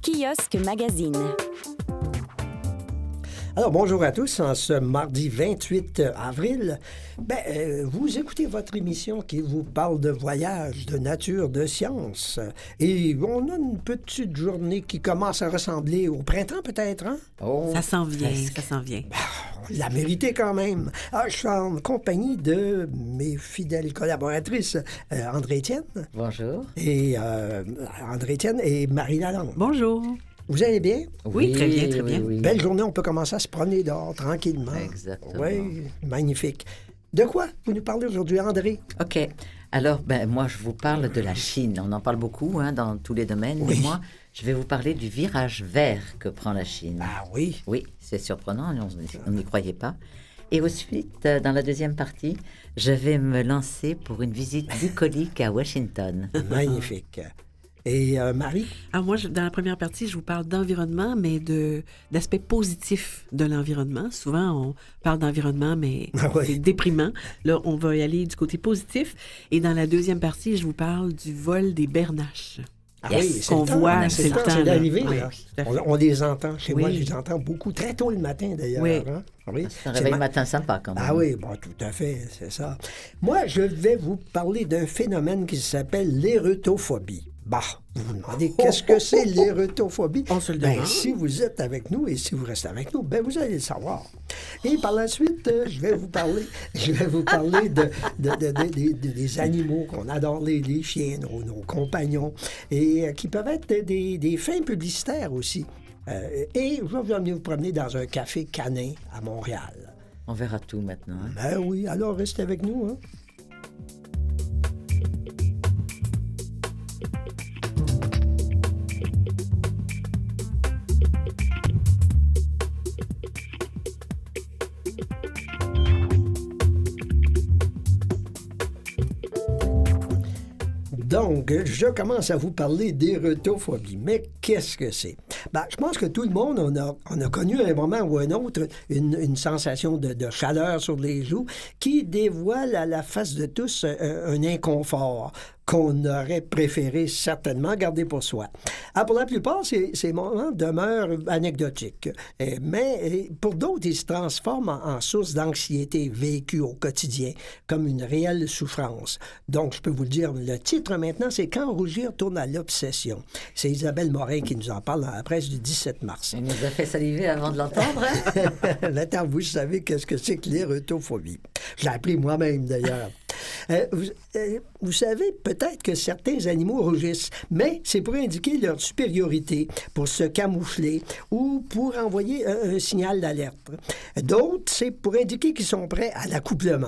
Kiosque Magazine. Alors, bonjour à tous. En ce mardi 28 avril, vous écoutez votre émission qui vous parle de voyage, de nature, de science. Et on a une petite journée qui commence à ressembler au printemps, peut-être, hein? Oh, ça s'en vient, ça s'en vient. On l'a mérité quand même. Ah, je suis en compagnie de mes fidèles collaboratrices, André-Étienne. Bonjour. Et André-Étienne et Marie Lalonde. Bonjour. Vous allez bien? Oui, très bien, très bien. Oui. Belle journée, on peut commencer à se promener dehors tranquillement. Exactement. Oui, magnifique. De quoi vous nous parlez aujourd'hui, André? OK. Alors, moi, je vous parle de la Chine. On en parle beaucoup dans tous les domaines. Oui. Mais moi, je vais vous parler du virage vert que prend la Chine. Ah oui? Oui, c'est surprenant. On n'y croyait pas. Et ensuite, dans la deuxième partie, je vais me lancer pour une visite bucolique à Washington. Magnifique. Et Marie? Alors moi, dans la première partie, je vous parle d'environnement, mais d'aspect positif de l'environnement. Souvent, on parle d'environnement, mais c'est déprimant. Là, on va y aller du côté positif. Et dans la deuxième partie, je vous parle du vol des bernaches. Ah Yes. oui, c'est Qu'on le temps. voit, C'est c'est le le temps, temps, c'est là. d'arriver. Oui, Là. tout à fait. On les entend. Chez moi, Oui. je les entends beaucoup, très tôt le matin, d'ailleurs. Oui. Hein? Oui. C'est un réveil matin sympa, quand même. Ah oui, bon, tout à fait, c'est ça. Moi, je vais vous parler d'un phénomène qui s'appelle l'érutophobie. Bah, vous vous demandez qu'est-ce que c'est l'érutophobie? On se le demande. Si vous êtes avec nous et si vous restez avec nous, vous allez le savoir. Et par la suite, je vais vous parler des animaux qu'on adore, les chiens, nos compagnons, et qui peuvent être des fins publicitaires aussi. Et je vais vous emmener vous promener dans un café canin à Montréal. On verra tout maintenant. Hein. Ben oui, alors restez avec nous. Hein? Donc, je commence à vous parler d'érutophobie. Mais qu'est-ce que c'est? Je pense que tout le monde, on a connu à un moment ou un autre une sensation de chaleur sur les joues qui dévoile à la face de tous un inconfort qu'on aurait préféré certainement garder pour soi. Alors, pour la plupart, ces moments demeurent anecdotiques. Mais pour d'autres, ils se transforment en source d'anxiété vécue au quotidien, comme une réelle souffrance. Donc, je peux vous le dire, le titre maintenant, c'est « Quand rougir tourne à l'obsession ». C'est Isabelle Morin qui nous en parle dans la presse du 17 mars. Elle nous a fait saliver avant de l'entendre. Maintenant, vous savez qu'est-ce que c'est que l'érutophobie. Je l'ai appris moi-même, d'ailleurs. Vous savez peut-être que certains animaux rougissent, mais c'est pour indiquer leur supériorité, pour se camoufler ou pour envoyer un signal d'alerte. D'autres, c'est pour indiquer qu'ils sont prêts à l'accouplement,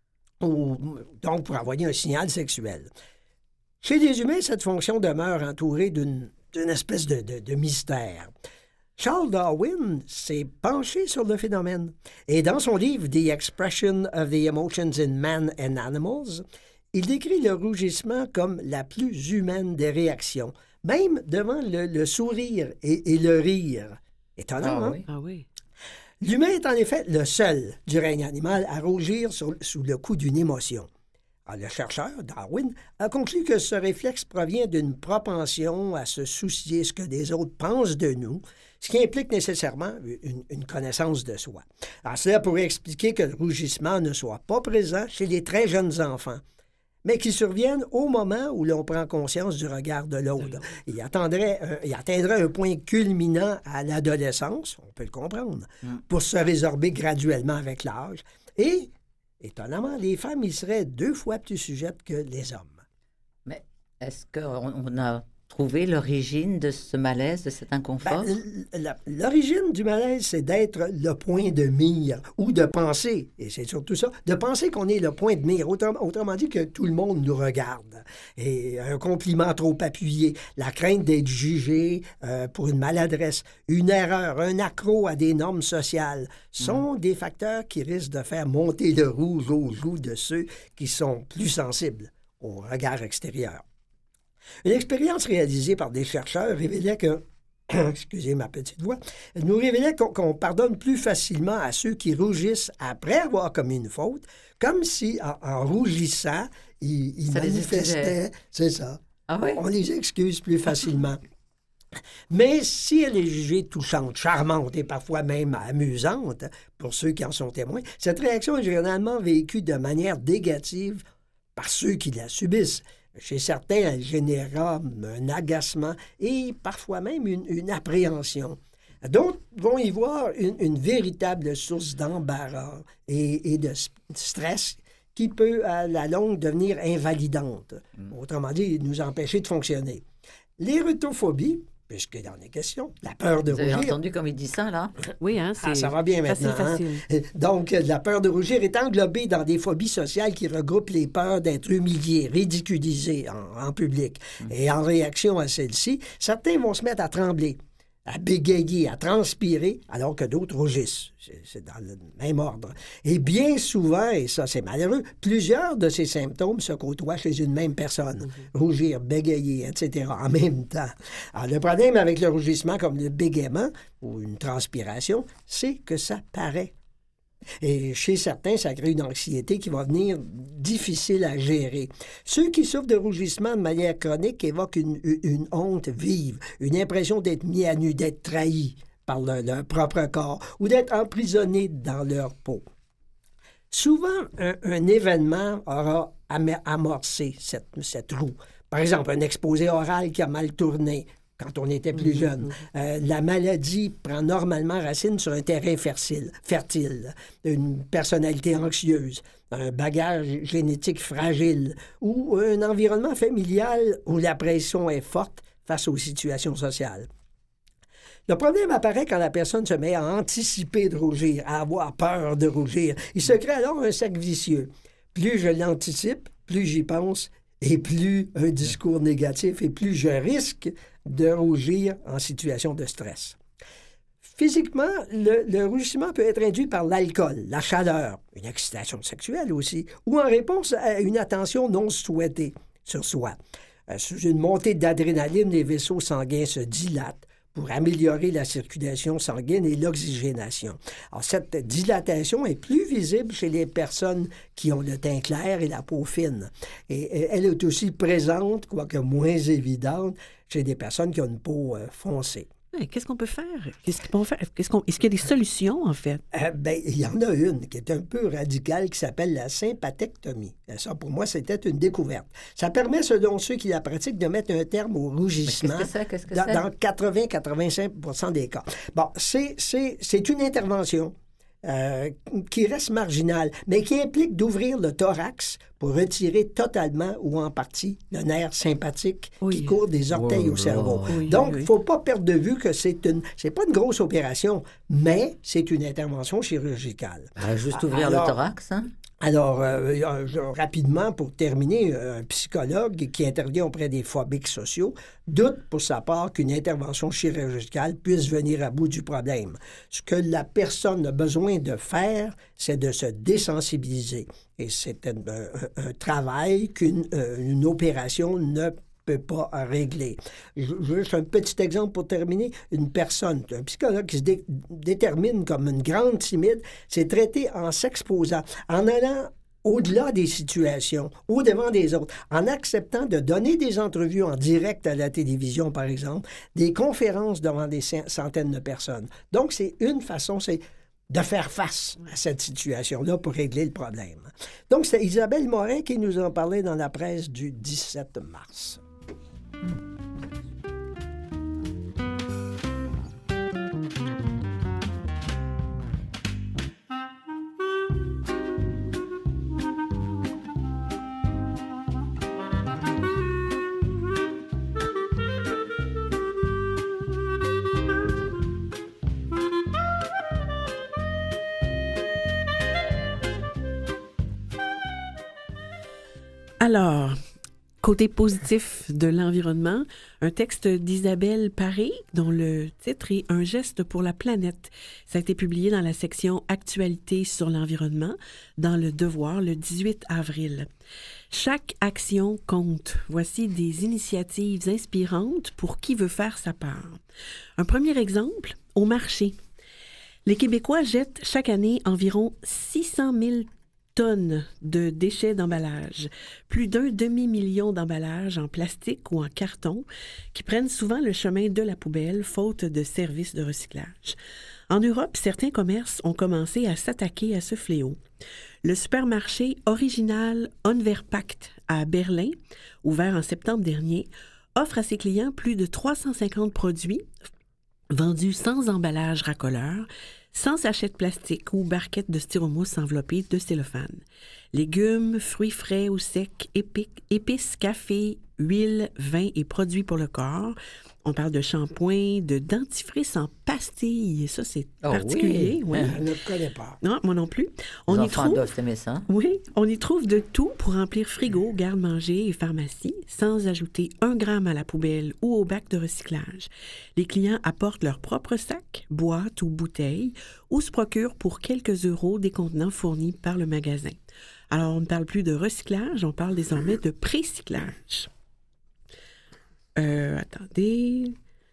ou donc pour envoyer un signal sexuel. Chez les humains, cette fonction demeure entourée d'une espèce de mystère. Charles Darwin s'est penché sur le phénomène. Et dans son livre « The Expression of the Emotions in Man and Animals », il décrit le rougissement comme la plus humaine des réactions, même devant le sourire et le rire. Étonnant, hein? Oui. Ah oui. L'humain est en effet le seul du règne animal à rougir sous le coup d'une émotion. Alors, le chercheur, Darwin, a conclu que ce réflexe provient d'une propension à se soucier ce que les autres pensent de nous, ce qui implique nécessairement une connaissance de soi. Alors, cela pourrait expliquer que le rougissement ne soit pas présent chez les très jeunes enfants, mais qu'il survienne au moment où l'on prend conscience du regard de l'autre. Il atteindrait un point culminant à l'adolescence, on peut le comprendre, pour se résorber graduellement avec l'âge. Et étonnamment, les femmes y seraient 2 fois plus sujettes que les hommes. Mais est-ce qu'on a trouvé l'origine de ce malaise, de cet inconfort? L'origine du malaise, c'est d'être le point de mire ou de penser, et c'est surtout ça, de penser qu'on est le point de mire. Autrement dit, que tout le monde nous regarde. Et un compliment trop appuyé, la crainte d'être jugé pour une maladresse, une erreur, un accroc à des normes sociales sont des facteurs qui risquent de faire monter le rouge aux joues de ceux qui sont plus sensibles au regard extérieur. Une expérience réalisée par des chercheurs révélait que, excusez ma petite voix, nous révélait qu'on pardonne plus facilement à ceux qui rougissent après avoir commis une faute, comme si, en rougissant, ils manifestaient, c'est ça. Ah oui? On les excuse plus facilement. Mais si elle est jugée touchante, charmante et parfois même amusante, pour ceux qui en sont témoins, cette réaction est généralement vécue de manière négative par ceux qui la subissent. Chez certains, elle générera un agacement et parfois même une appréhension. D'autres vont y voir une véritable source d'embarras et de stress qui peut, à la longue, devenir invalidante. Autrement dit, nous empêcher de fonctionner. L'érutophobie, puisque dans les questions, la peur de rougir... Vous avez entendu comme il dit ça, là? Oui, hein, ça va bien maintenant. Facile. Hein? Donc, la peur de rougir est englobée dans des phobies sociales qui regroupent les peurs d'être humiliés, ridiculisés en public. Et en réaction à celle-ci, certains vont se mettre à trembler, à bégayer, à transpirer, alors que d'autres rougissent. C'est dans le même ordre. Et bien souvent, et ça c'est malheureux, plusieurs de ces symptômes se côtoient chez une même personne. Rougir, bégayer, etc. en même temps. Alors, le problème avec le rougissement comme le bégaiement ou une transpiration, c'est que ça paraît. Et chez certains, ça crée une anxiété qui va venir difficile à gérer. Ceux qui souffrent de rougissement de manière chronique évoquent une honte vive, une impression d'être mis à nu, d'être trahi par leur propre corps ou d'être emprisonné dans leur peau. Souvent, un événement aura amorcé cette roue. Par exemple, un exposé oral qui a mal tourné quand on était plus jeune. La maladie prend normalement racine sur un terrain fertile, une personnalité anxieuse, un bagage génétique fragile ou un environnement familial où la pression est forte face aux situations sociales. Le problème apparaît quand la personne se met à anticiper de rougir, à avoir peur de rougir. Il se crée alors un cercle vicieux. Plus je l'anticipe, plus j'y pense, et plus un discours négatif, et plus je risque de rougir en situation de stress. Physiquement, le rougissement peut être induit par l'alcool, la chaleur, une excitation sexuelle aussi, ou en réponse à une attention non souhaitée sur soi. Sous une montée d'adrénaline, les vaisseaux sanguins se dilatent pour améliorer la circulation sanguine et l'oxygénation. Alors, cette dilatation est plus visible chez les personnes qui ont le teint clair et la peau fine. Et elle est aussi présente, quoique moins évidente, chez des personnes qui ont une peau foncée. Qu'est-ce qu'on peut faire? Est-ce qu'il y a des solutions, en fait? Il y en a une qui est un peu radicale qui s'appelle la sympathectomie. Ça, pour moi, c'était une découverte. Ça permet, selon ceux qui la pratiquent, de mettre un terme au rougissement dans 80-85% des cas. Bon, c'est une intervention qui reste marginale, mais qui implique d'ouvrir le thorax pour retirer totalement ou en partie le nerf sympathique qui court des orteils au cerveau. Donc, il ne faut pas perdre de vue que c'est pas une grosse opération, mais c'est une intervention chirurgicale. Juste ouvrir le thorax, hein? Alors, rapidement, pour terminer, un psychologue qui intervient auprès des phobiques sociaux doute pour sa part qu'une intervention chirurgicale puisse venir à bout du problème. Ce que la personne a besoin de faire, c'est de se désensibiliser. Et c'est un travail qu'une opération ne peut pas régler. Juste un petit exemple pour terminer. Une personne, un psychologue qui se détermine comme une grande timide, c'est traité en s'exposant, en allant au-delà des situations, au-devant des autres, en acceptant de donner des entrevues en direct à la télévision, par exemple, des conférences devant des centaines de personnes. Donc, c'est une façon, c'est de faire face à cette situation-là pour régler le problème. Donc, c'est Isabelle Morin qui nous en parlait dans la presse du 17 mars. Alors, côté positif de l'environnement, un texte d'Isabelle Paré, dont le titre est « Un geste pour la planète ». Ça a été publié dans la section « Actualité sur l'environnement » dans Le Devoir le 18 avril. Chaque action compte. Voici des initiatives inspirantes pour qui veut faire sa part. Un premier exemple, au marché. Les Québécois jettent chaque année environ 600 000 tonnes de déchets d'emballage, plus d'1 demi-million d'emballages en plastique ou en carton qui prennent souvent le chemin de la poubelle faute de services de recyclage. En Europe, certains commerces ont commencé à s'attaquer à ce fléau. Le supermarché Original Unverpackt à Berlin, ouvert en septembre dernier, offre à ses clients plus de 350 produits vendus sans emballage racoleur, sans sachet de plastique ou barquettes de styromousse enveloppées de cellophane. Légumes, fruits frais ou secs, épices, café, huile, vin et produits pour le corps. On parle de shampoing, de dentifrice en pastilles. Ça, c'est particulier. Oui. Je ne connais pas. Non, moi non plus. Les enfants doivent aimer ça. Oui, on y trouve de tout pour remplir frigo, garde-manger et pharmacie, sans ajouter 1 gramme à la poubelle ou au bac de recyclage. Les clients apportent leur propre sac, boîte ou bouteille, ou se procurent pour quelques euros des contenants fournis par le magasin. Alors, on ne parle plus de recyclage, on parle désormais de précyclage. Attendez.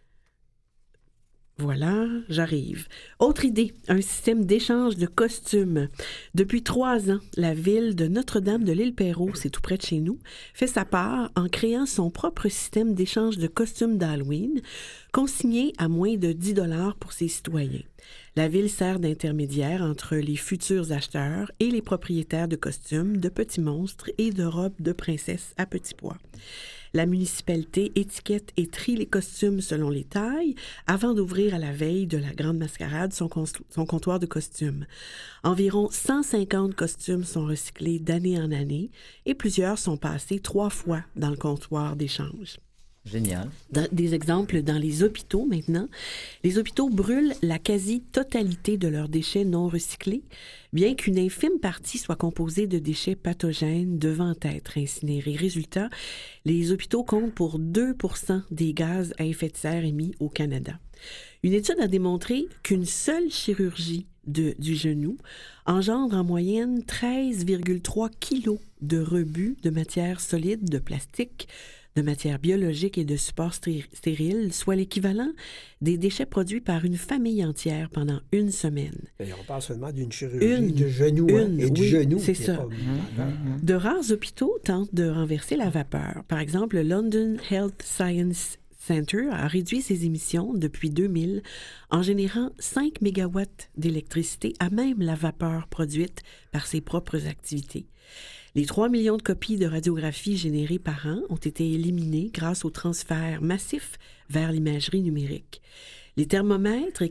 Voilà, j'arrive. Autre idée, un système d'échange de costumes. Depuis 3 ans, la ville de Notre-Dame de l'Île-Perrot, c'est tout près de chez nous, fait sa part en créant son propre système d'échange de costumes d'Halloween, consigné à moins de 10 $ pour ses citoyens. La ville sert d'intermédiaire entre les futurs acheteurs et les propriétaires de costumes, de petits monstres et de robes de princesse à petits pois. La municipalité étiquette et trie les costumes selon les tailles avant d'ouvrir à la veille de la grande mascarade son comptoir de costumes. Environ 150 costumes sont recyclés d'année en année et plusieurs sont passés 3 fois dans le comptoir d'échange. Génial. Des exemples dans les hôpitaux maintenant. Les hôpitaux brûlent la quasi-totalité de leurs déchets non recyclés, bien qu'une infime partie soit composée de déchets pathogènes devant être incinérés. Résultat, les hôpitaux comptent pour 2% des gaz à effet de serre émis au Canada. Une étude a démontré qu'une seule chirurgie du genou engendre en moyenne 13,3 kilos de rebut de matière solide, de plastique, de matière biologique et de supports stériles, soit l'équivalent des déchets produits par une famille entière pendant 1 semaine. Et on parle seulement d'une chirurgie de genou et du genou. C'est ça. De rares hôpitaux tentent de renverser la vapeur. Par exemple, le London Health Science Center a réduit ses émissions depuis 2000 en générant 5 mégawatts d'électricité à même la vapeur produite par ses propres activités. Les 3 millions de copies de radiographie générées par an ont été éliminées grâce au transfert massif vers l'imagerie numérique. Les thermomètres et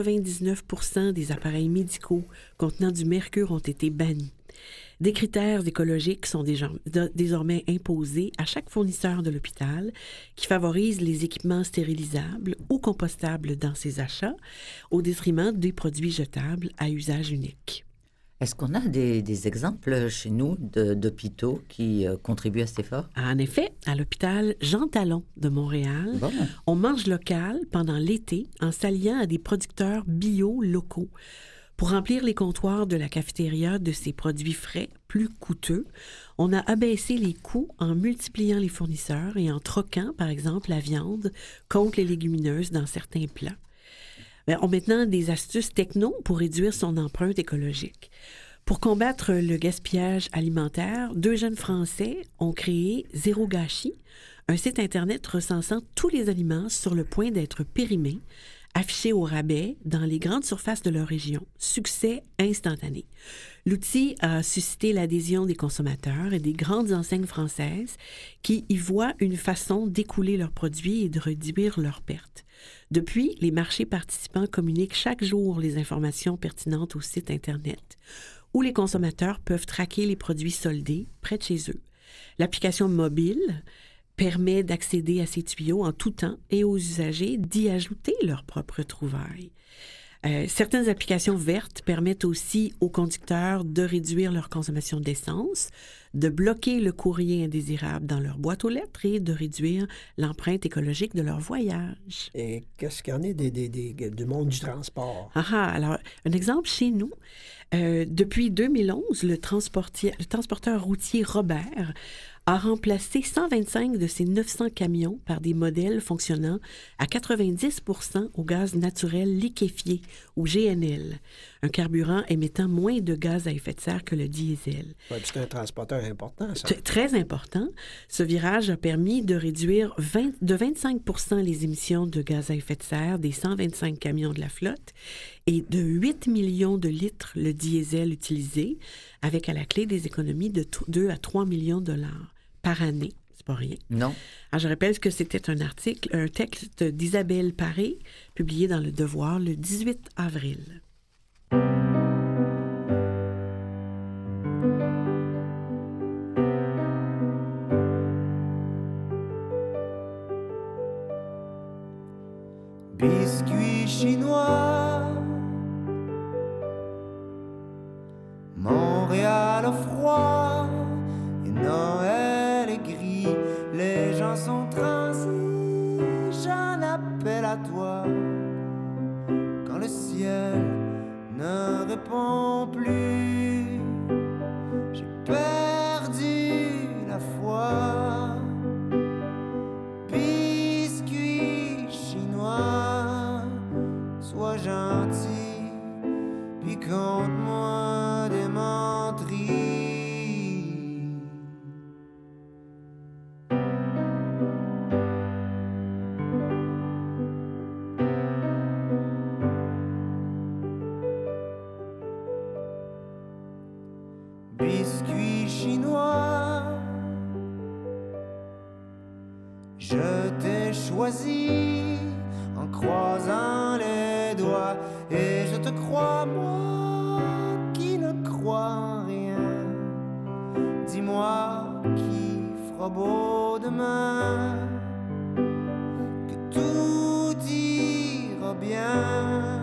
99% des appareils médicaux contenant du mercure ont été bannis. Des critères écologiques sont désormais imposés à chaque fournisseur de l'hôpital qui favorise les équipements stérilisables ou compostables dans ses achats au détriment des produits jetables à usage unique. Est-ce qu'on a des exemples chez nous d'hôpitaux qui contribuent à cet effort? En effet, à l'hôpital Jean Talon de Montréal, on mange local pendant l'été en s'alliant à des producteurs bio locaux. Pour remplir les comptoirs de la cafétéria de ces produits frais plus coûteux, on a abaissé les coûts en multipliant les fournisseurs et en troquant, par exemple, la viande contre les légumineuses dans certains plats. On a maintenant des astuces techno pour réduire son empreinte écologique. Pour combattre le gaspillage alimentaire, 2 jeunes Français ont créé Zéro Gâchis, un site Internet recensant tous les aliments sur le point d'être périmés, affichés au rabais dans les grandes surfaces de leur région. Succès instantané. L'outil a suscité l'adhésion des consommateurs et des grandes enseignes françaises qui y voient une façon d'écouler leurs produits et de réduire leurs pertes. Depuis, les marchés participants communiquent chaque jour les informations pertinentes au site Internet, où les consommateurs peuvent traquer les produits soldés près de chez eux. L'application mobile permet d'accéder à ces tuyaux en tout temps et aux usagers d'y ajouter leurs propres trouvailles. Certaines applications vertes permettent aussi aux conducteurs de réduire leur consommation d'essence, de bloquer le courrier indésirable dans leur boîte aux lettres et de réduire l'empreinte écologique de leur voyage. Et qu'est-ce qu'il y en a du monde du transport? Alors, un exemple chez nous, depuis 2011, le transporteur routier Robert a remplacé 125 de ses 900 camions par des modèles fonctionnant à 90% au gaz naturel liquéfié, ou GNL, un carburant émettant moins de gaz à effet de serre que le diesel. Ouais, c'est un transporteur important, ça. Très important. Ce virage a permis de réduire de 25% les émissions de gaz à effet de serre des 125 camions de la flotte et de 8 millions de litres le diesel utilisé, avec à la clé des économies de 2 à 3 millions de dollars par année. C'est pas rien. Non. Alors, je rappelle que c'était un texte d'Isabelle Paré, publié dans Le Devoir le 18 avril. Biscuits chinois, Montréal au froid, et Noël est gris, les gens sont transis, j'en appelle à toi, quand le ciel ne répond plus, j'ai perdu la foi. Biscuits chinois, sois gentil, puis conte-moi des menteries. Biscuits chinois, je t'ai choisi en croisant les doigts, et je te crois, moi qui ne crois en rien. Dis-moi qui fera beau demain, que tout ira bien.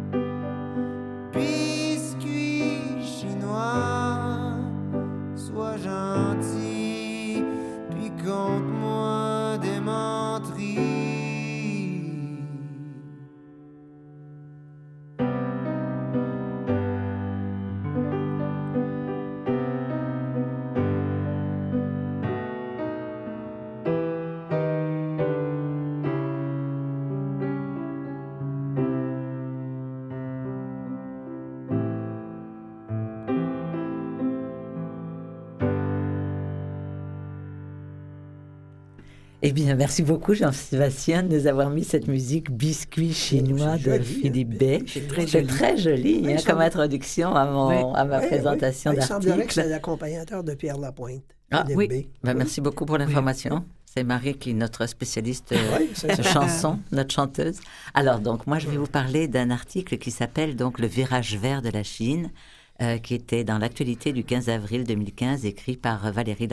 Biscuits chinois, sois gentil, puis conte-moi des menteries. Eh bien, merci beaucoup, Jean-Sébastien, de nous avoir mis cette musique Biscuits chinois de Philippe Bay. C'est très joli hein, comme introduction à ma présentation d'article. Il semblerait que c'est l'accompagnateur de Pierre Lapointe. Ah oui, Ben, merci beaucoup pour l'information. C'est Marie qui est notre spécialiste de chansons, notre chanteuse. Alors, donc, moi, je vais vous parler d'un article qui s'appelle donc « Le virage vert de la Chine », qui était dans l'actualité du 15 avril 2015, écrit par Valérie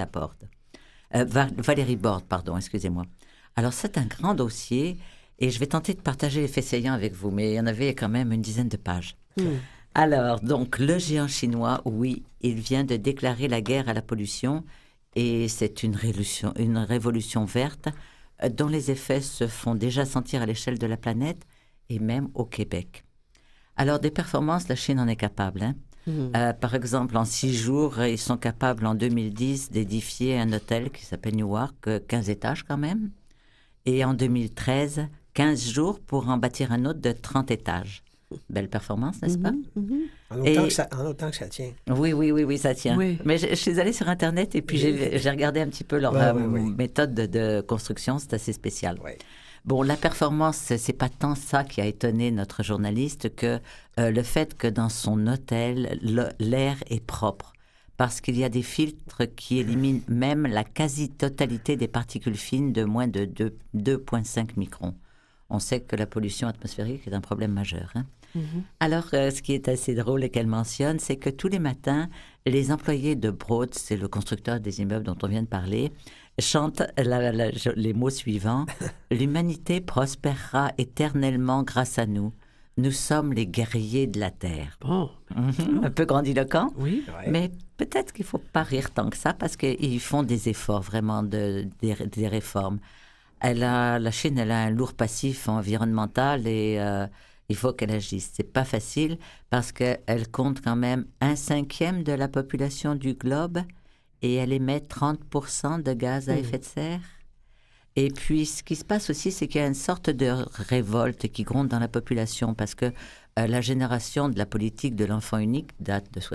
Borde, pardon, excusez-moi. Alors, c'est un grand dossier et je vais tenter de partager les faits saillants avec vous, mais il y en avait quand même une dizaine de pages. Alors, donc, le géant chinois, oui, il vient de déclarer la guerre à la pollution et c'est une révolution verte dont les effets se font déjà sentir à l'échelle de la planète et même au Québec. Alors, des performances, la Chine en est capable, hein. Par exemple, en 6 jours, ils sont capables, en 2010, d'édifier un hôtel qui s'appelle Newark, 15 étages quand même. Et en 2013, 15 jours pour en bâtir un autre de 30 étages. Belle performance, n'est-ce pas? En autant que ça tient. Oui, ça tient. Oui. Mais je suis allée sur Internet et puis j'ai regardé un petit peu leur méthode de construction. C'est assez spécial. Oui. Bon, la performance, c'est pas tant ça qui a étonné notre journaliste que le fait que dans son hôtel, l'air est propre. Parce qu'il y a des filtres qui éliminent même la quasi-totalité des particules fines de moins de 2,5 microns. On sait que la pollution atmosphérique est un problème majeur. Hein? Alors, ce qui est assez drôle et qu'elle mentionne, c'est que tous les matins, les employés de Broad, c'est le constructeur des immeubles dont on vient de parler, chantent les mots suivants. « L'humanité prospérera éternellement grâce à nous. Nous sommes les guerriers de la Terre. » Bon. Un peu grandiloquent, oui. Mais peut-être qu'il ne faut pas rire tant que ça parce qu'ils font des efforts, vraiment, des réformes. La Chine, elle a un lourd passif environnemental et il faut qu'elle agisse. C'est pas facile parce qu'elle compte quand même 1/5 de la population du globe et elle émet 30% de gaz à effet de serre. Et puis, ce qui se passe aussi, c'est qu'il y a une sorte de révolte qui gronde dans la population parce que la génération de la politique de l'enfant unique date de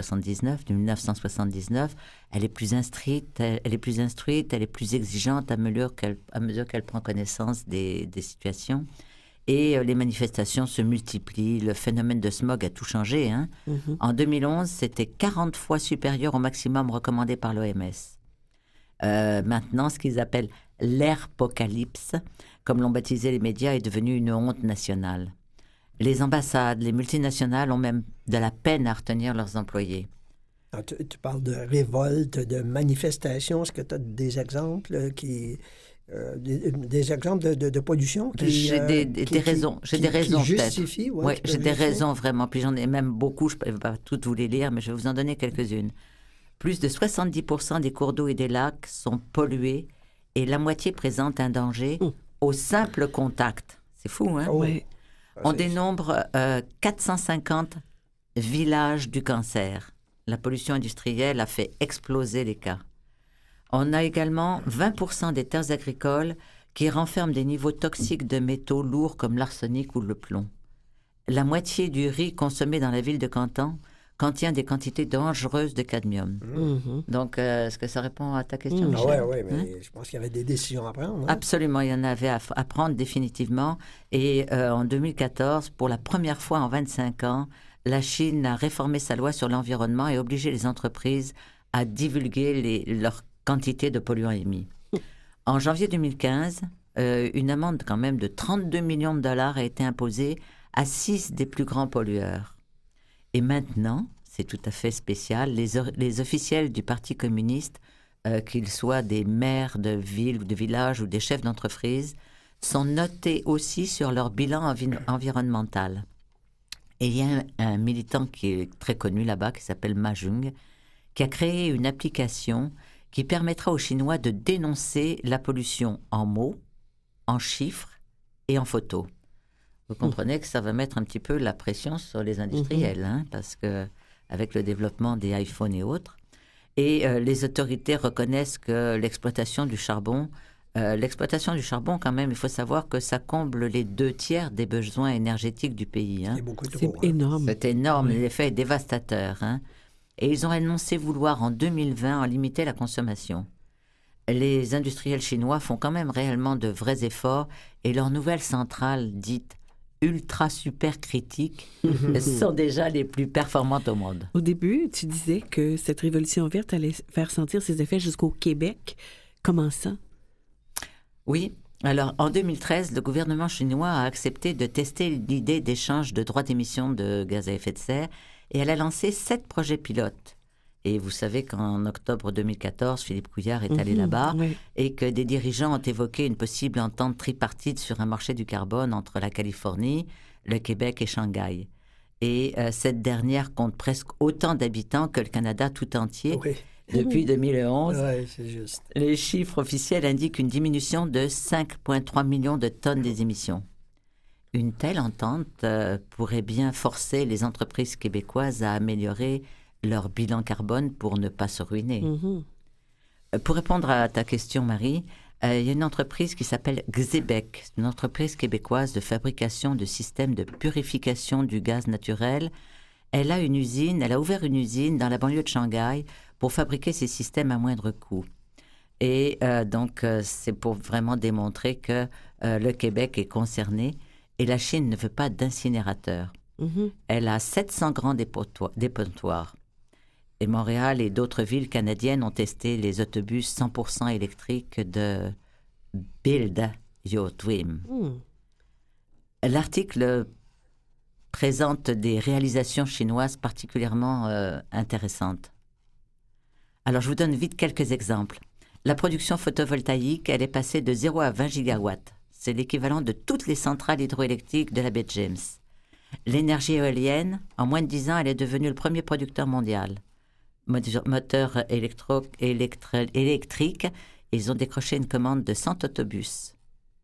1979. Elle est plus instruite, elle est plus exigeante à mesure qu'elle prend connaissance des situations. Et les manifestations se multiplient. Le phénomène de smog a tout changé. Hein? Mm-hmm. En 2011, c'était 40 fois supérieur au maximum recommandé par l'OMS. Maintenant, ce qu'ils appellent l'airpocalypse, comme l'ont baptisé les médias, est devenu une honte nationale. Les ambassades, les multinationales ont même de la peine à retenir leurs employés. Alors, tu parles de révolte, de manifestation. Est-ce que tu as des exemples des exemples de pollution j'ai des raisons. J'ai des raisons qui justifient, oui, j'ai des raisons vraiment. Puis j'en ai même beaucoup. Je ne peux pas toutes vous les lire, mais je vais vous en donner quelques-unes. Plus de 70% des cours d'eau et des lacs sont pollués et la moitié présente un danger au simple contact. C'est fou, hein? Oui. On dénombre 450 villages du cancer. La pollution industrielle a fait exploser les cas. On a également 20% des terres agricoles qui renferment des niveaux toxiques de métaux lourds comme l'arsenic ou le plomb. La moitié du riz consommé dans la ville de Canton contient des quantités dangereuses de cadmium. Mm-hmm. Donc, est-ce que ça répond à ta question, Michel? Oui, mais je pense qu'il y avait des décisions à prendre. Hein? Absolument, il y en avait à prendre définitivement. Et en 2014, pour la première fois en 25 ans, la Chine a réformé sa loi sur l'environnement et obligé les entreprises à divulguer leurs quantités de polluants émis. En janvier 2015, une amende quand même de 32 millions de dollars a été imposée à 6 des plus grands pollueurs. Et maintenant, c'est tout à fait spécial, les officiels du Parti communiste, qu'ils soient des maires de villes ou de villages ou des chefs d'entreprise, sont notés aussi sur leur bilan environnemental. Et il y a un militant qui est très connu là-bas, qui s'appelle Ma Jung, qui a créé une application qui permettra aux Chinois de dénoncer la pollution en mots, en chiffres et en photos. Vous comprenez que ça va mettre un petit peu la pression sur les industriels, hein, parce que avec le développement des iPhones et autres, et les autorités reconnaissent que l'exploitation du charbon, quand même, il faut savoir que ça comble les 2/3 des besoins énergétiques du pays. Hein. C'est énorme. C'est énorme, l'effet est dévastateur. Hein. Et ils ont annoncé vouloir en 2020 en limiter la consommation. Les industriels chinois font quand même réellement de vrais efforts et leurs nouvelles centrales dites ultra super critiques sont déjà les plus performantes au monde. Au début, tu disais que cette révolution verte allait faire sentir ses effets jusqu'au Québec. Comment ça? Oui. Alors, en 2013, le gouvernement chinois a accepté de tester l'idée d'échange de droits d'émission de gaz à effet de serre et elle a lancé 7 projets pilotes. Et vous savez qu'en octobre 2014, Philippe Couillard est allé là-bas et que des dirigeants ont évoqué une possible entente tripartite sur un marché du carbone entre la Californie, le Québec et Shanghai. Et cette dernière compte presque autant d'habitants que le Canada tout entier. Oui. Depuis 2011, c'est juste. Les chiffres officiels indiquent une diminution de 5,3 millions de tonnes des émissions. Une telle entente pourrait bien forcer les entreprises québécoises à améliorer leur bilan carbone pour ne pas se ruiner. Pour répondre à ta question, Marie, il y a une entreprise qui s'appelle Xebec, une entreprise québécoise de fabrication de systèmes de purification du gaz naturel. Elle a ouvert une usine dans la banlieue de Shanghai pour fabriquer ces systèmes à moindre coût. Et donc, c'est pour vraiment démontrer que le Québec est concerné et la Chine ne veut pas d'incinérateurs. Elle a 700 grands dépotoirs. Et Montréal et d'autres villes canadiennes ont testé les autobus 100% électriques de Build Your Dream. L'article présente des réalisations chinoises particulièrement intéressantes. Alors, je vous donne vite quelques exemples. La production photovoltaïque, elle est passée de 0 à 20 gigawatts. C'est l'équivalent de toutes les centrales hydroélectriques de la baie James. L'énergie éolienne, en moins de 10 ans, elle est devenue le premier producteur mondial. Moteur électrique, ils ont décroché une commande de 100 autobus.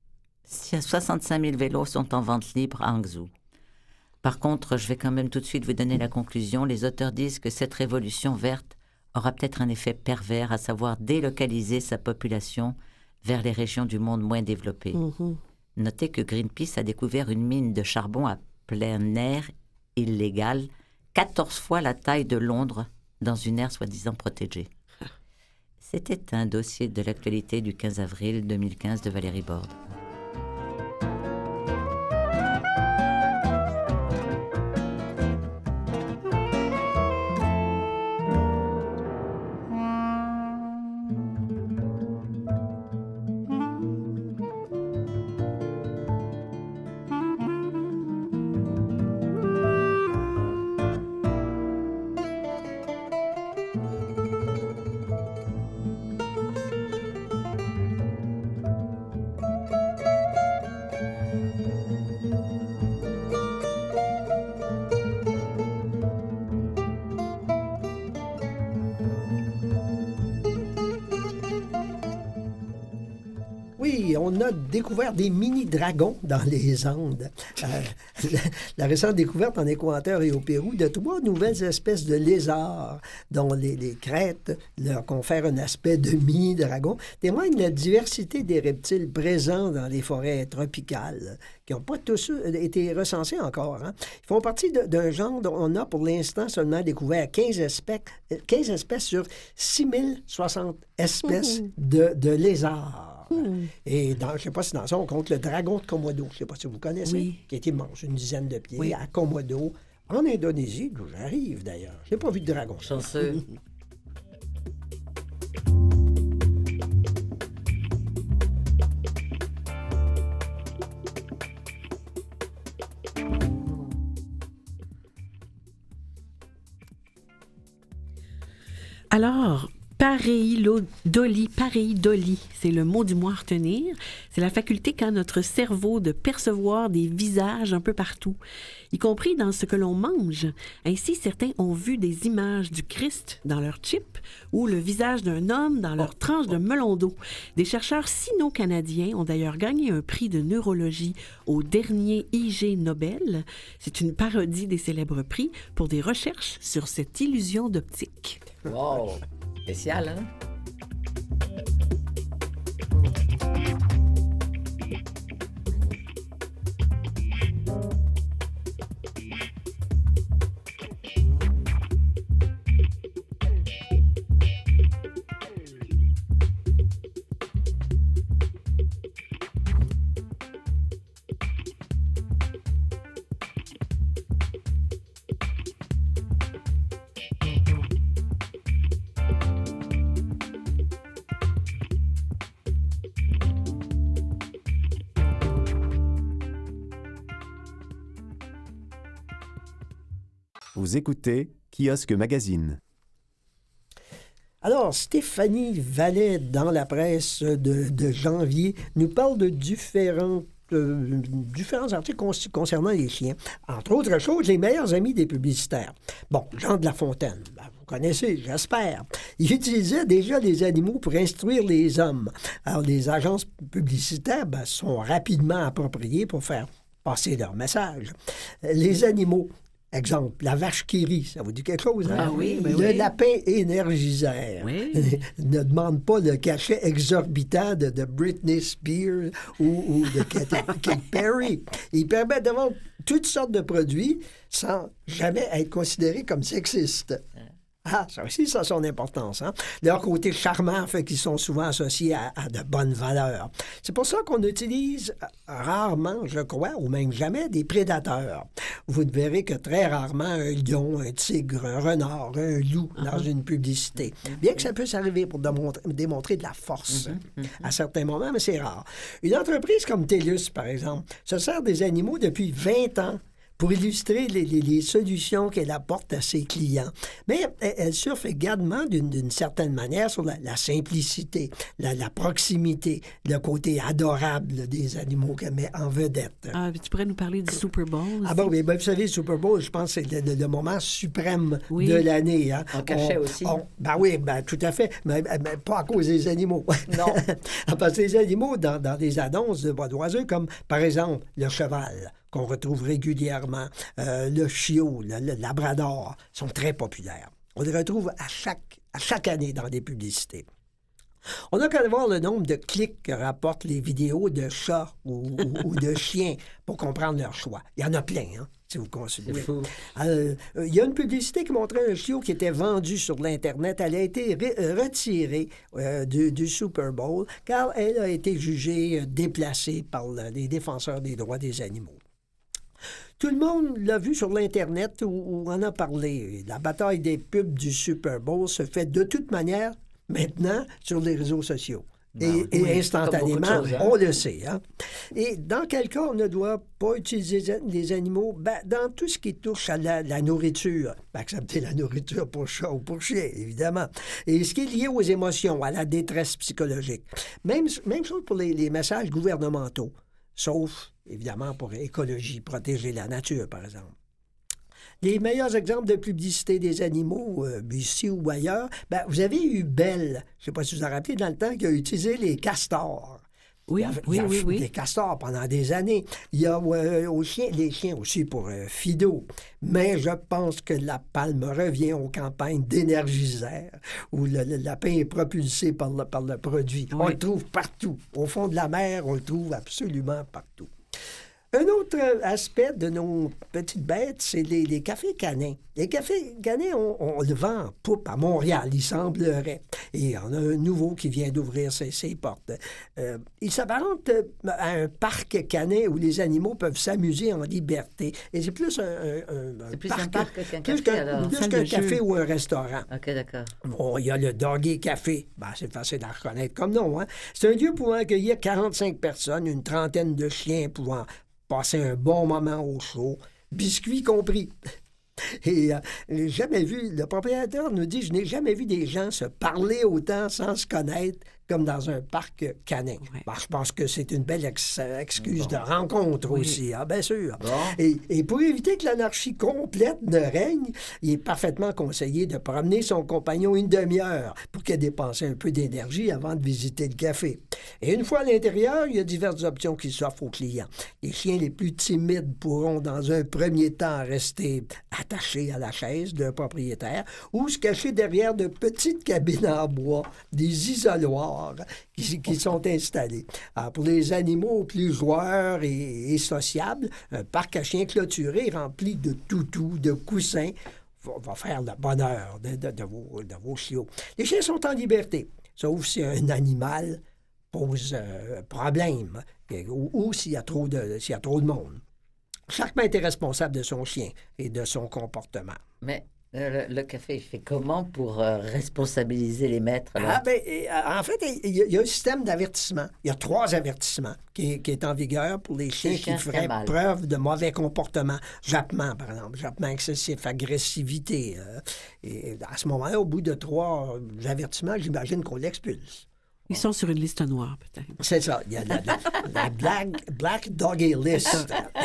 65 000 vélos sont en vente libre à Hangzhou. Par contre, je vais quand même tout de suite vous donner la conclusion. Les auteurs disent que cette révolution verte aura peut-être un effet pervers, à savoir délocaliser sa population vers les régions du monde moins développées. Notez que Greenpeace a découvert une mine de charbon à plein air illégale, 14 fois la taille de Londres, dans une aire soi-disant protégée. C'était un dossier de l'actualité du 15 avril 2015 de Valérie Borde. Oui, on a découvert des mini-dragons dans les Andes. La récente découverte en Équateur et au Pérou de 3 nouvelles espèces de lézards dont les crêtes leur confèrent un aspect de mini-dragon témoigne de la diversité des reptiles présents dans les forêts tropicales qui n'ont pas tous été recensés encore. Hein. Ils font partie d'un genre dont on a pour l'instant seulement découvert 15 espèces sur 6060 espèces de lézards. Et je ne sais pas si dans ça, on compte le dragon de Komodo. Je ne sais pas si vous connaissez, qui est immense, une dizaine de pieds, à Komodo, en Indonésie, d'où j'arrive d'ailleurs. Je n'ai pas vu de dragon. Chanceux. Alors, pareidolie, c'est le mot du mois à retenir. C'est la faculté qu'a notre cerveau de percevoir des visages un peu partout, y compris dans ce que l'on mange. Ainsi, certains ont vu des images du Christ dans leur chip ou le visage d'un homme dans leur tranche de melon d'eau. Des chercheurs sino-canadiens ont d'ailleurs gagné un prix de neurologie au dernier IG Nobel. C'est une parodie des célèbres prix pour des recherches sur cette illusion d'optique. Wow! Spécial, hein? Vous écoutez Kiosque Magazine. Alors, Stéphanie Vallet, dans la presse de janvier, nous parle de différents articles concernant les chiens. Entre autres choses, les meilleurs amis des publicitaires. Bon, Jean de La Fontaine, vous connaissez, j'espère. Il utilisait déjà les animaux pour instruire les hommes. Alors, les agences publicitaires sont rapidement appropriées pour faire passer leur message. Les animaux... Exemple, la vache qui rit, ça vous dit quelque chose? Hein? Ah oui, ben le lapin énergiseur. Oui. Ne demande pas le cachet exorbitant de Britney Spears ou de Katy Perry. Il permet de vendre toutes sortes de produits sans jamais être considéré comme sexiste. Ah, ça aussi, ça a son importance. Hein? Leur côté charmant fait qu'ils sont souvent associés à de bonnes valeurs. C'est pour ça qu'on utilise rarement, je crois, ou même jamais, des prédateurs. Vous ne verrez que très rarement un lion, un tigre, un renard, un loup dans une publicité. Bien que ça puisse arriver pour démontrer de la force à certains moments, mais c'est rare. Une entreprise comme TELUS, par exemple, se sert des animaux depuis 20 ans pour illustrer les solutions qu'elle apporte à ses clients. Mais elle surfe également d'une certaine manière sur la simplicité, la proximité, le côté adorable des animaux qu'elle met en vedette. Ah, tu pourrais nous parler du Super Bowl aussi? Ah bon, oui, vous savez, le Super Bowl, je pense que c'est le moment suprême de l'année. Hein. En cachet aussi. Oui, tout à fait, mais pas à cause des animaux. Non. Parce que les animaux, dans des annonces de bois d'oiseaux, comme par exemple le cheval, qu'on retrouve régulièrement, le chiot, le labrador, sont très populaires. On les retrouve à chaque à chaque année dans des publicités. On n'a qu'à voir le nombre de clics que rapportent les vidéos de chats ou de chiens pour comprendre leur choix. Il y en a plein, hein, si vous considérez. Il y a une publicité qui montrait un chiot qui était vendu sur l'Internet. Elle a été retirée du Super Bowl car elle a été jugée déplacée par les défenseurs des droits des animaux. Tout le monde l'a vu sur l'Internet ou en a parlé. La bataille des pubs du Super Bowl se fait de toute manière maintenant sur les réseaux sociaux. Et instantanément, on le sait. Hein? Et dans quel cas on ne doit pas utiliser les animaux? Dans tout ce qui touche à la nourriture. Accepter la nourriture pour chat ou pour chien, évidemment. Et ce qui est lié aux émotions, à la détresse psychologique. Même chose pour les messages gouvernementaux. Sauf, évidemment, pour écologie, protéger la nature, par exemple. Les meilleurs exemples de publicité des animaux, ici ou ailleurs, vous avez eu Bell, je ne sais pas si vous vous en rappelez, dans le temps, qui a utilisé les castors. Oui. Les castors pendant des années. Il y a les chiens aussi pour Fido. Mais je pense que la palme revient aux campagnes d'Énergisère, où le lapin est propulsé par le produit. Oui. On le trouve partout. Au fond de la mer, on le trouve absolument partout. Un autre aspect de nos petites bêtes, c'est les cafés canins. Les cafés canins, on le vend en poupe à Montréal, il semblerait. Et on a un nouveau qui vient d'ouvrir ses portes. Il s'apparente à un parc canin où les animaux peuvent s'amuser en liberté. Et c'est plus un parc qu'un café, alors. Plus qu'un café ou un restaurant. OK, d'accord. Bon, il y a le Doggy Café. C'est facile à reconnaître comme nom. Hein? C'est un lieu pouvant accueillir 45 personnes, une trentaine de chiens pouvant passer un bon moment au chaud, biscuits compris. Et jamais vu, le propriétaire nous dit, je n'ai jamais vu des gens se parler autant sans se connaître comme dans un parc canin. Oui. Je pense que c'est une belle excuse de rencontre aussi, hein, bien sûr. Bon. Et pour éviter que l'anarchie complète ne règne, il est parfaitement conseillé de promener son compagnon une demi-heure pour qu'il ait dépensé un peu d'énergie avant de visiter le café. Et une fois à l'intérieur, il y a diverses options qui s'offrent aux clients. Les chiens les plus timides pourront, dans un premier temps, rester attachés à la chaise d'un propriétaire ou se cacher derrière de petites cabines en bois, des isoloirs qui sont installés. Alors, pour les animaux plus joueurs et sociables, un parc à chiens clôturé rempli de toutous, de coussins, va faire le bonheur de vos chiots. Les chiens sont en liberté, sauf si un animal pose problème ou s'il y a trop de monde. Chaque maître est responsable de son chien et de son comportement. Mais le café, il fait comment pour responsabiliser les maîtres? En fait, il y a un système d'avertissement. Il y a 3 avertissements qui est en vigueur pour les chiens qui feraient preuve de mauvais comportement. Jappement, par exemple. Jappement excessif, agressivité. Et à ce moment-là, au bout de 3 avertissements, j'imagine qu'on l'expulse. Ils sont sur une liste noire, peut-être. C'est ça. Il y a la Black Doggy List.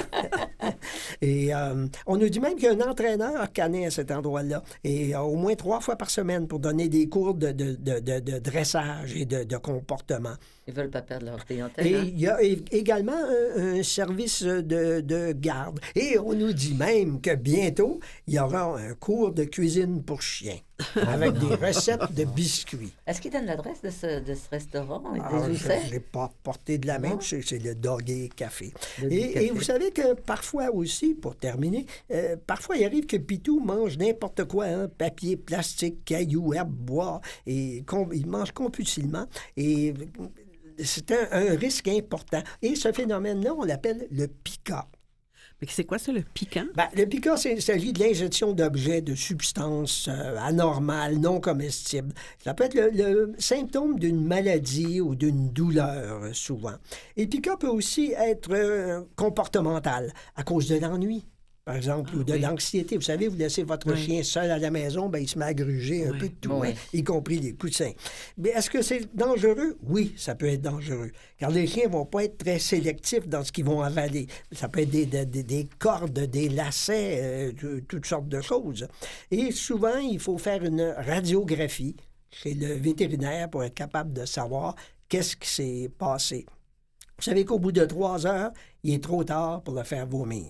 Et on nous dit même qu'il y a un entraîneur canin à cet endroit-là. Et au moins 3 fois par semaine pour donner des cours de dressage et de comportement. Ils ne veulent pas perdre leur clientèle. Et il y a également un service de garde. Et on nous dit même que bientôt, il y aura un cours de cuisine pour chiens avec des recettes de biscuits. Est-ce qu'ils donnent l'adresse de ce restaurant? Je ne l'ai pas porté de la main. C'est le Doggy Café. Et vous savez que parfois aussi, pour terminer, parfois il arrive que Pitou mange n'importe quoi, hein, papier, plastique, cailloux, herbes, bois, et il mange compulsivement. Et c'est un risque important. Et ce phénomène-là, on l'appelle le pica. Mais c'est quoi ça, le piquant? Le piquant, il s'agit de l'injection d'objets, de substances anormales, non comestibles. Ça peut être le symptôme d'une maladie ou d'une douleur, souvent. Et le piquant peut aussi être comportemental, à cause de l'ennui, par exemple, ou de l'anxiété. Vous savez, vous laissez votre chien seul à la maison, il se met à gruger un peu de tout, y compris les coussins. Mais est-ce que c'est dangereux? Oui, ça peut être dangereux, car les chiens ne vont pas être très sélectifs dans ce qu'ils vont avaler. Ça peut être des cordes, des lacets, toutes sortes de choses. Et souvent, il faut faire une radiographie chez le vétérinaire pour être capable de savoir qu'est-ce qui s'est passé. Vous savez qu'au bout de 3 heures, il est trop tard pour le faire vomir.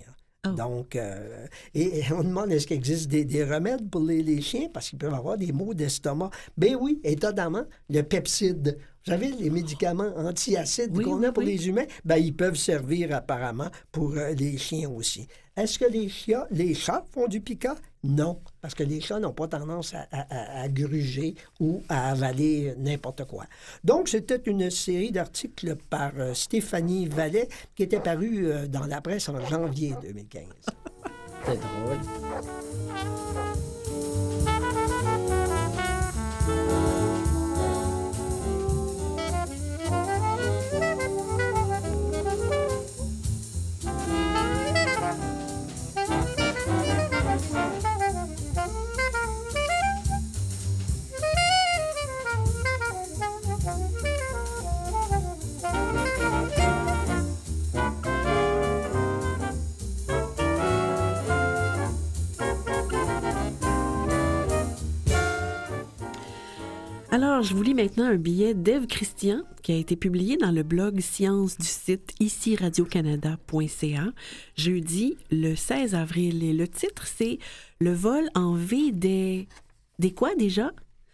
Oh. Donc, et on demande est-ce qu'il existe des remèdes pour les chiens parce qu'ils peuvent avoir des maux d'estomac. Ben oui, étonnamment, le pepside. Vous savez, les médicaments antiacides qu'on a pour les humains, ben ils peuvent servir apparemment pour les chiens aussi. Est-ce que les chats font du pica? Non, parce que les chats n'ont pas tendance à gruger ou à avaler n'importe quoi. Donc, c'était une série d'articles par Stéphanie Vallet qui était parue dans la presse en janvier 2015. C'est drôle. Alors, je vous lis maintenant un billet d'Ève Christian qui a été publié dans le blog Science du site ici-radio-canada.ca jeudi le 16 avril. Et le titre, c'est « Le vol en V des quoi déjà? »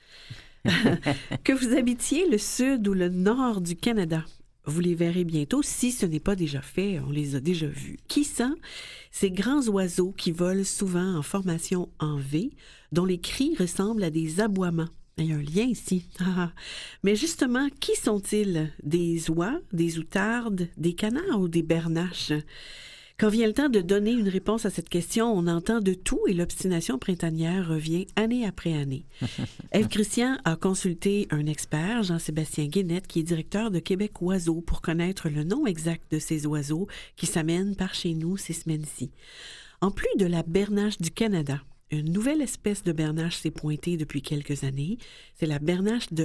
Que vous habitiez le sud ou le nord du Canada. Vous les verrez bientôt, si ce n'est pas déjà fait, on les a déjà vus. Qui sont ces grands oiseaux qui volent souvent en formation en V, dont les cris ressemblent à des aboiements? Il y a un lien ici. Mais justement, qui sont-ils? Des oies, des outardes, des canards ou des bernaches? Quand vient le temps de donner une réponse à cette question, on entend de tout et l'obstination printanière revient année après année. Ève Christian a consulté un expert, Jean-Sébastien Guénette, qui est directeur de Québec Oiseaux, pour connaître le nom exact de ces oiseaux qui s'amènent par chez nous ces semaines-ci. En plus de la bernache du Canada, une nouvelle espèce de bernache s'est pointée depuis quelques années. C'est la bernache de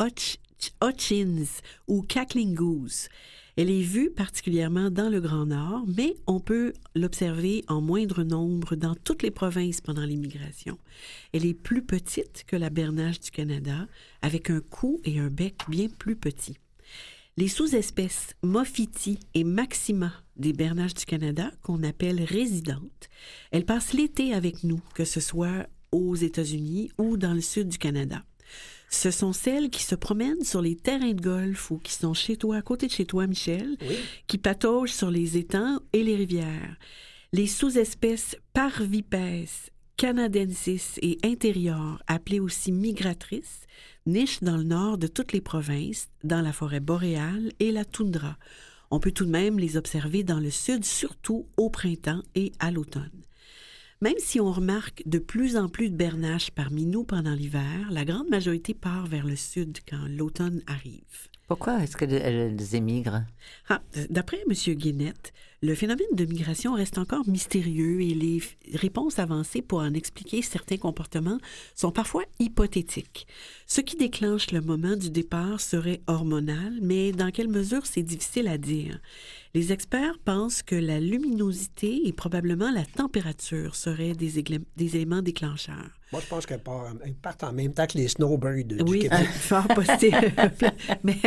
Hutchins ou cackling goose. Elle est vue particulièrement dans le Grand Nord, mais on peut l'observer en moindre nombre dans toutes les provinces pendant l'immigration. Elle est plus petite que la bernache du Canada, avec un cou et un bec bien plus petits. Les sous-espèces Moffiti et Maxima des bernaches du Canada, qu'on appelle résidentes, elles passent l'été avec nous, que ce soit aux États-Unis ou dans le sud du Canada. Ce sont celles qui se promènent sur les terrains de golf ou qui sont chez toi, à côté de chez toi, Michel, qui pataugent sur les étangs et les rivières. Les sous-espèces Parvipes, canadensis et intérieures, appelées aussi migratrices, nichent dans le nord de toutes les provinces, dans la forêt boréale et la toundra. On peut tout de même les observer dans le sud, surtout au printemps et à l'automne. Même si on remarque de plus en plus de bernaches parmi nous pendant l'hiver, la grande majorité part vers le sud quand l'automne arrive. Pourquoi est-ce qu'elles émigrent? D'après M. Guénette, le phénomène de migration reste encore mystérieux et les réponses avancées pour en expliquer certains comportements sont parfois hypothétiques. Ce qui déclenche le moment du départ serait hormonal, mais dans quelle mesure c'est difficile à dire. Les experts pensent que la luminosité et probablement la température seraient des éléments déclencheurs. Moi, je pense qu'elles partent en même temps que les snowbirds du Québec. Oui, fort possible. Mais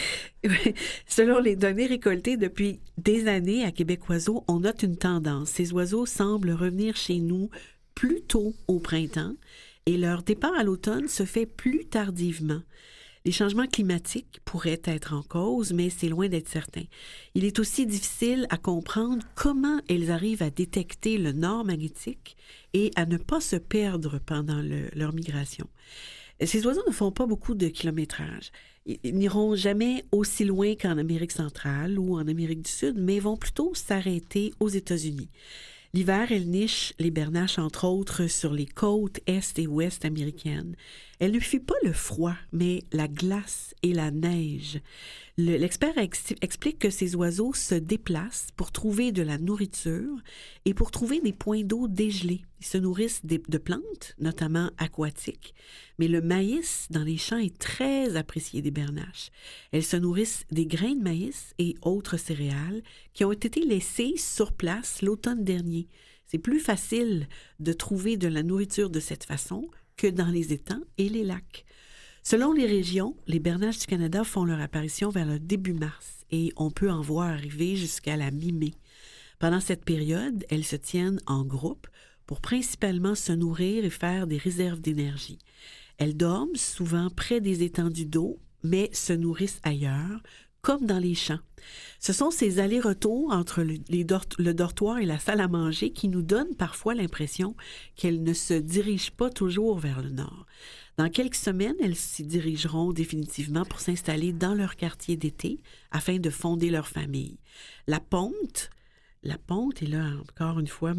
selon les données récoltées depuis des années à Québec Oiseaux, on note une tendance. Ces oiseaux semblent revenir chez nous plus tôt au printemps et leur départ à l'automne se fait plus tardivement. Les changements climatiques pourraient être en cause, mais c'est loin d'être certain. Il est aussi difficile à comprendre comment elles arrivent à détecter le nord magnétique et à ne pas se perdre pendant leur migration. Ces oiseaux ne font pas beaucoup de kilométrage. Ils n'iront jamais aussi loin qu'en Amérique centrale ou en Amérique du Sud, mais vont plutôt s'arrêter aux États-Unis. L'hiver, elles nichent les bernaches, entre autres, sur les côtes est et ouest américaines. Elle ne fuit pas le froid, mais la glace et la neige. L'expert explique que ces oiseaux se déplacent pour trouver de la nourriture et pour trouver des points d'eau dégelés. Ils se nourrissent de plantes, notamment aquatiques, mais le maïs dans les champs est très apprécié des bernaches. Elles se nourrissent des grains de maïs et autres céréales qui ont été laissés sur place l'automne dernier. C'est plus facile de trouver de la nourriture de cette façon que dans les étangs et les lacs. Selon les régions, les bernaches du Canada font leur apparition vers le début mars et on peut en voir arriver jusqu'à la mi-mai. Pendant cette période, elles se tiennent en groupe pour principalement se nourrir et faire des réserves d'énergie. Elles dorment souvent près des étendues d'eau, mais se nourrissent ailleurs, comme dans les champs. Ce sont ces allers-retours entre le dortoir et la salle à manger qui nous donnent parfois l'impression qu'elles ne se dirigent pas toujours vers le nord. Dans quelques semaines, elles s'y dirigeront définitivement pour s'installer dans leur quartier d'été afin de fonder leur famille. La ponte, et là encore une fois,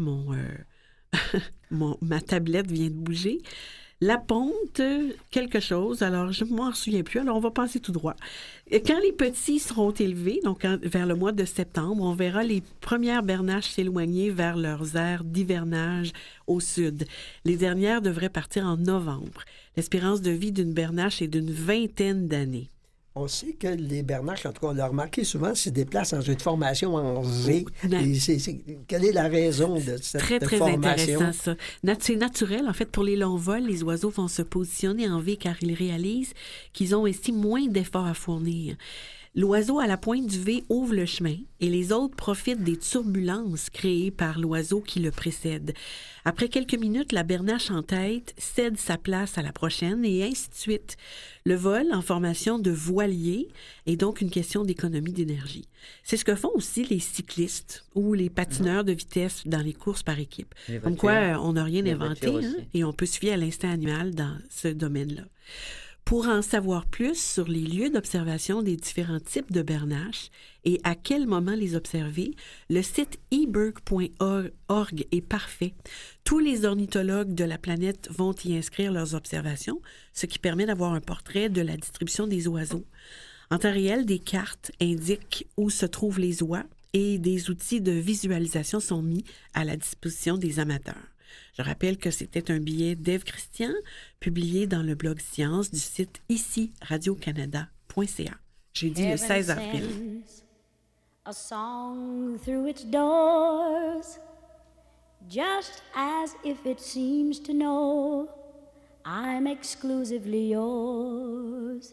ma tablette vient de bouger. La ponte, quelque chose, alors je ne m'en souviens plus, alors on va passer tout droit. Quand les petits seront élevés, donc vers le mois de septembre, on verra les premières bernaches s'éloigner vers leurs aires d'hivernage au sud. Les dernières devraient partir en novembre. L'espérance de vie d'une bernache est d'une 20aine d'années. On sait que les bernaches, en tout cas, on l'a remarqué souvent, se déplacent dans une formation en V. Quelle est la raison de cette formation? Très intéressant, ça. C'est naturel. En fait, pour les longs vols, les oiseaux vont se positionner en V car ils réalisent qu'ils ont ainsi moins d'efforts à fournir. L'oiseau à la pointe du V ouvre le chemin et les autres profitent des turbulences créées par l'oiseau qui le précède. Après quelques minutes, la bernache en tête cède sa place à la prochaine et ainsi de suite. Le vol en formation de voilier est donc une question d'économie d'énergie. C'est ce que font aussi les cyclistes ou les patineurs de vitesse dans les courses par équipe. Comme quoi, on n'a rien inventé et on peut se fier à l'instinct animal dans ce domaine-là. Pour en savoir plus sur les lieux d'observation des différents types de bernaches et à quel moment les observer, le site eBird.org est parfait. Tous les ornithologues de la planète vont y inscrire leurs observations, ce qui permet d'avoir un portrait de la distribution des oiseaux. En temps réel, des cartes indiquent où se trouvent les oies et des outils de visualisation sont mis à la disposition des amateurs. Je rappelle que c'était un billet d'Ève Christian, publié dans le blog Science du site ici radiocanada.ca. Jeudi le 16 avril. A song through its doors, just as if it seems to know I'm exclusively yours.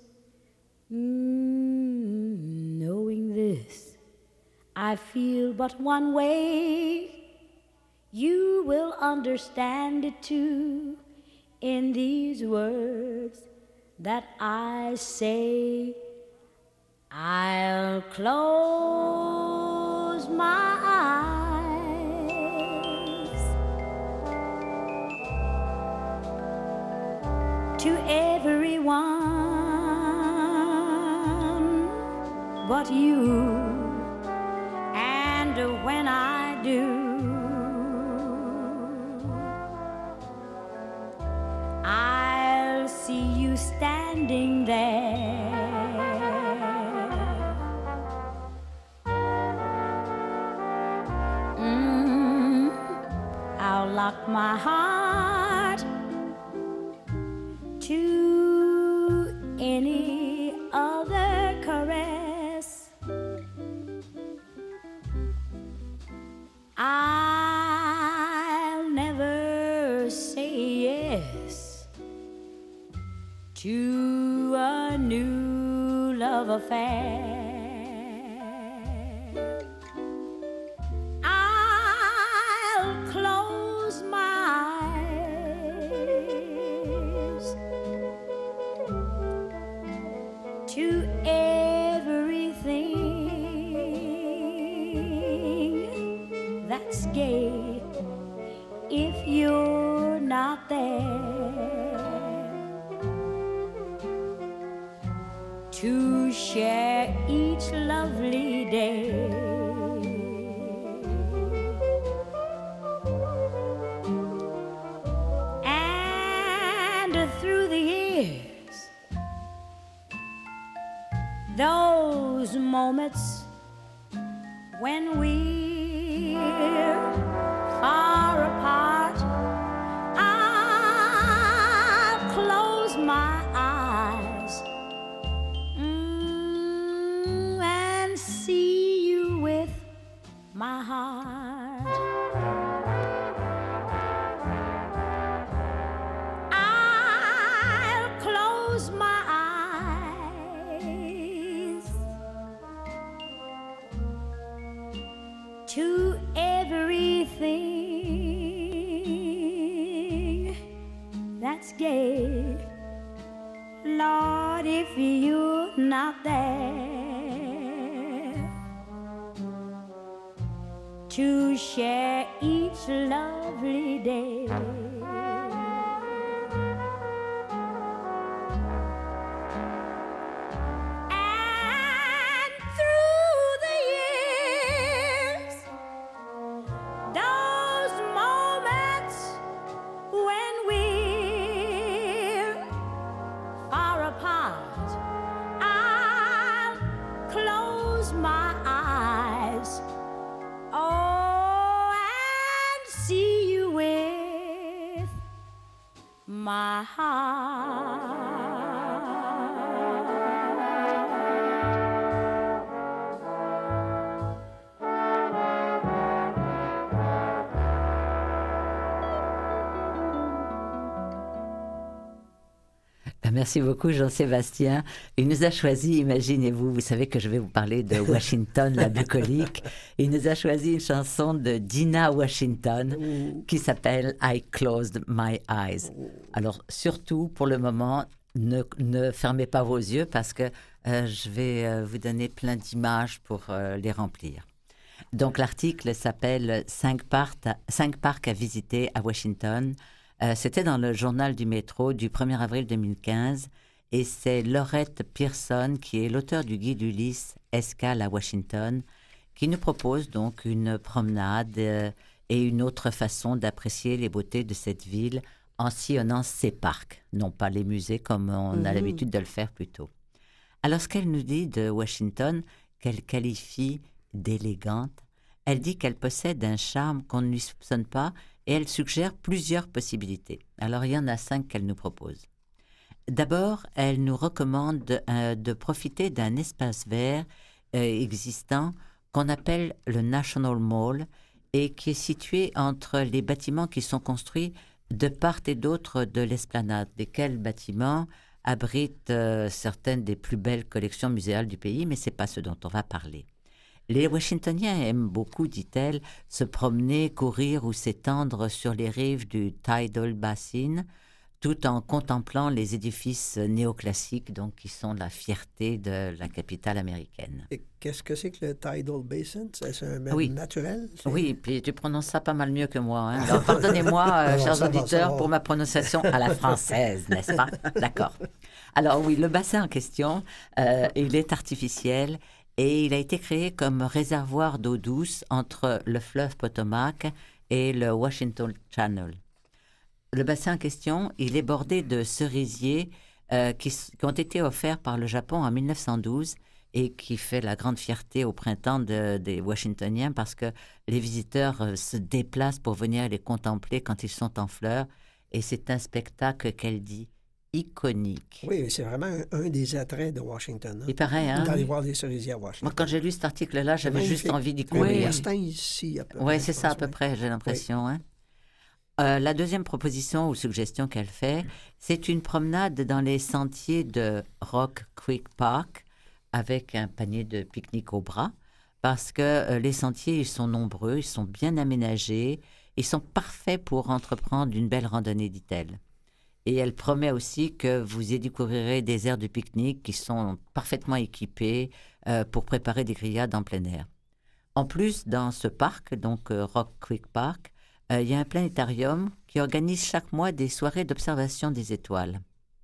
Knowing this, I feel but one way. You will understand it too in these words that I say. I'll close my eyes to everyone but you, and when I do, I'll see you standing there. I'll lock my heart to any other caress. I'll never say yes to a new love affair. I'll close my eyes to everything that's gay if you're not there to share each lovely day. And through the years, those moments when we're far apart, I'll close my eyes and see you with my heart. I'll close my eyes to that's gay. Lord, if you're not there to share each lovely day. My heart. Merci beaucoup, Jean-Sébastien. Il nous a choisi, imaginez-vous, vous savez que je vais vous parler de Washington, la bucolique. Il nous a choisi une chanson de Dinah Washington qui s'appelle I Closed My Eyes. Alors, surtout, pour le moment, ne fermez pas vos yeux parce que je vais vous donner plein d'images pour les remplir. Donc, l'article s'appelle « 5 parcs à visiter à Washington ». C'était dans le journal du métro du 1er avril 2015 et c'est Laurette Pearson, qui est l'auteur du guide Ulysse Escale à Washington, qui nous propose donc une promenade et une autre façon d'apprécier les beautés de cette ville en sillonnant ses parcs, non pas les musées comme on a l'habitude de le faire plus tôt. Alors ce qu'elle nous dit de Washington, qu'elle qualifie d'élégante, elle dit qu'elle possède un charme qu'on ne lui soupçonne pas et elle suggère plusieurs possibilités. Alors, il y en a 5 qu'elle nous propose. D'abord, elle nous recommande de profiter d'un espace vert existant qu'on appelle le National Mall et qui est situé entre les bâtiments qui sont construits de part et d'autre de l'esplanade, desquels bâtiments abritent certaines des plus belles collections muséales du pays, mais ce n'est pas ce dont on va parler. Les Washingtoniens aiment beaucoup, dit-elle, se promener, courir ou s'étendre sur les rives du Tidal Basin, tout en contemplant les édifices néoclassiques, donc qui sont la fierté de la capitale américaine. Et qu'est-ce que c'est que le Tidal Basin? C'est un même naturel? Oui, puis tu prononces ça pas mal mieux que moi. Hein? Alors, pardonnez-moi, chers auditeurs, pour ma prononciation à la française, n'est-ce pas? D'accord. Alors oui, le bassin en question, il est artificiel. Et il a été créé comme réservoir d'eau douce entre le fleuve Potomac et le Washington Channel. Le bassin en question, il est bordé de cerisiers qui ont été offerts par le Japon en 1912 et qui fait la grande fierté au printemps des Washingtoniens parce que les visiteurs se déplacent pour venir les contempler quand ils sont en fleurs. Et c'est un spectacle qu'elle dit iconique. Oui, c'est vraiment un des attraits de Washington. Hein? Il paraît, hein? D'aller voir des cerisiers à Washington. Moi, quand j'ai lu cet article-là, j'avais juste envie d'y courir. Oui, Westin ici, à peu près. Oui, c'est ça, à peu près, j'ai l'impression. Hein? La deuxième proposition ou suggestion qu'elle fait, c'est une promenade dans les sentiers de Rock Creek Park avec un panier de pique-nique au bras, parce que les sentiers, ils sont nombreux, ils sont bien aménagés, ils sont parfaits pour entreprendre une belle randonnée, dit-elle. Et elle promet aussi que vous y découvrirez des aires de pique-nique qui sont parfaitement équipées pour préparer des grillades en plein air. En plus, dans ce parc, donc Rock Creek Park, il y a un planétarium qui organise chaque mois des soirées d'observation des étoiles.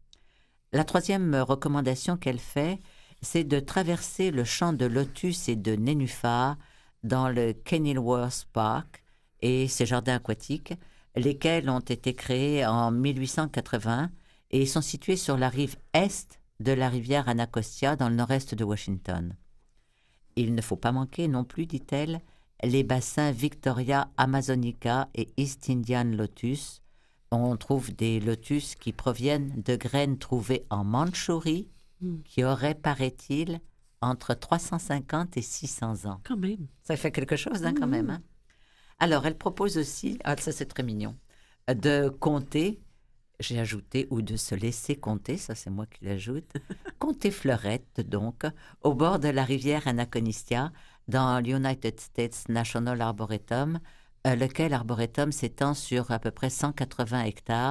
La troisième recommandation qu'elle fait, c'est de traverser le champ de lotus et de nénuphars dans le Kenilworth Park et ses jardins aquatiques, lesquels ont été créés en 1880 et sont situés sur la rive est de la rivière Anacostia dans le nord-est de Washington. Il ne faut pas manquer non plus, dit-elle, les bassins Victoria Amazonica et East Indian Lotus. On trouve des lotus qui proviennent de graines trouvées en Mandchourie, qui auraient, paraît-il, entre 350 et 600 ans. Quand même. Ça fait quelque chose, hein, quand même. Hein? Alors, elle propose aussi, ça c'est très mignon, de compter, j'ai ajouté, ou de se laisser compter, ça c'est moi qui l'ajoute, compter fleurettes donc, au bord de la rivière Anacostia, dans l'United States National Arboretum, lequel arboretum s'étend sur à peu près 180 hectares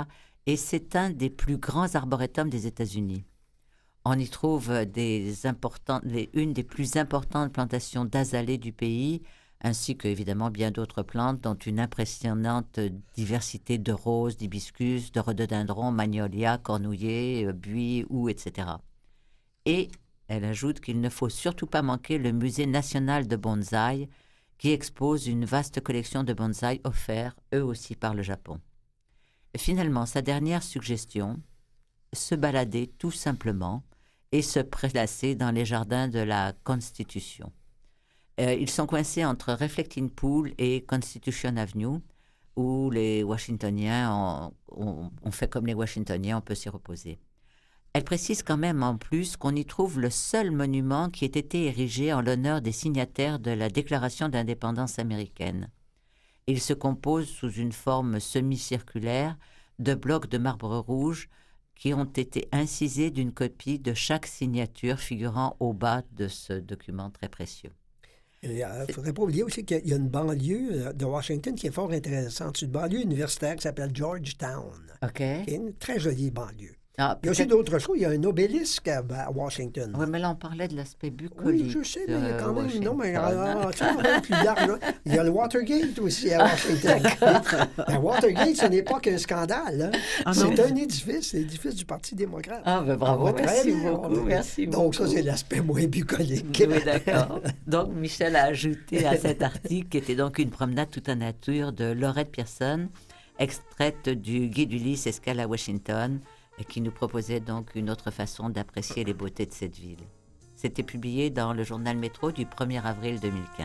et c'est un des plus grands arboretums des États-Unis. On y trouve une des plus importantes plantations d'azalées du pays, ainsi que, évidemment, bien d'autres plantes, dont une impressionnante diversité de roses, d'hibiscus, de rhododendrons, magnolias, cornouillers, buis, houx, etc. Et elle ajoute qu'il ne faut surtout pas manquer le Musée national de bonsaï, qui expose une vaste collection de bonsaïs offerts, eux aussi, par le Japon. Finalement, sa dernière suggestion, se balader tout simplement et se prélasser dans les jardins de la Constitution. Ils sont coincés entre Reflecting Pool et Constitution Avenue, où les Washingtoniens ont fait comme les Washingtoniens, on peut s'y reposer. Elle précise quand même en plus qu'on y trouve le seul monument qui ait été érigé en l'honneur des signataires de la Déclaration d'indépendance américaine. Il se compose sous une forme semi-circulaire de blocs de marbre rouge qui ont été incisés d'une copie de chaque signature figurant au bas de ce document très précieux. Il ne faudrait pas oublier aussi qu'il y a une banlieue de Washington qui est fort intéressante. C'est une banlieue universitaire qui s'appelle Georgetown, qui est une très jolie banlieue. Ah, il y a aussi d'autres choses. Il y a un obélisque à Washington. Oui, mais là, on parlait de l'aspect bucolique. Oui, je sais, mais il y a quand même... Non, mais plus large. Il y a le Watergate aussi à Washington. Le Watergate, ce n'est pas qu'un scandale. Hein. Ah, c'est un édifice, l'édifice du Parti démocrate. Ah, ben bravo, merci beaucoup. Donc, ça, c'est l'aspect moins bucolique. Oui, d'accord. Donc, Michel a ajouté à cet article, qui était donc une promenade toute en nature de Laurette Pearson, extraite du Guide Ulysse Escale à Washington, et qui nous proposait donc une autre façon d'apprécier les beautés de cette ville. C'était publié dans le journal Métro du 1er avril 2015.